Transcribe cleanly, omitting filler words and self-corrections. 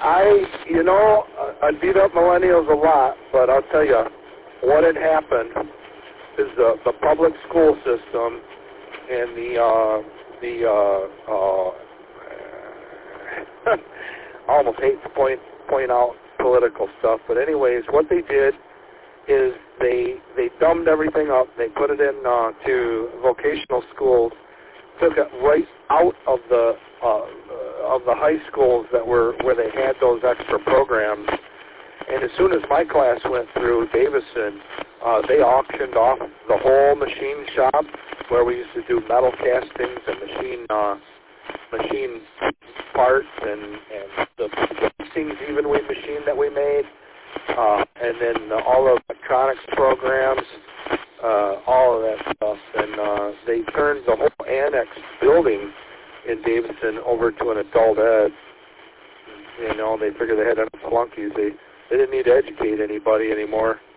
I beat up millennials a lot, but I'll tell you what had happened is the public school system and I almost hate to point out political stuff, but anyways, what they did is they dumbed everything up. They put it in to vocational schools, took it right out of the high schools where they had those extra programs. And as soon as my class went through Davison, they auctioned off the whole machine shop where we used to do metal castings and machine parts and the casings even we machined that we made, and then all the electronics programs, all of that stuff. And they turned the whole annex building in Davison over to an adult ed. They figured they had enough flunkies. They didn't need to educate anybody anymore.